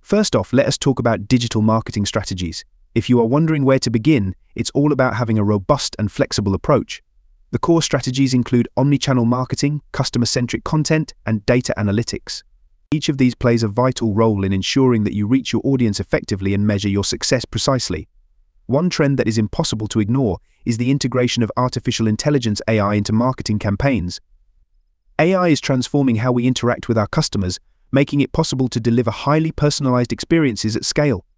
First off, let us talk about digital marketing strategies. If you are wondering where to begin, it's all about having a robust and flexible approach. The core strategies include omnichannel marketing, customer-centric content, and data analytics. Each of these plays a vital role in ensuring that you reach your audience effectively and measure your success precisely. One trend that is impossible to ignore is the integration of artificial intelligence (AI) into marketing campaigns. AI is transforming how we interact with our customers, making it possible to deliver highly personalized experiences at scale.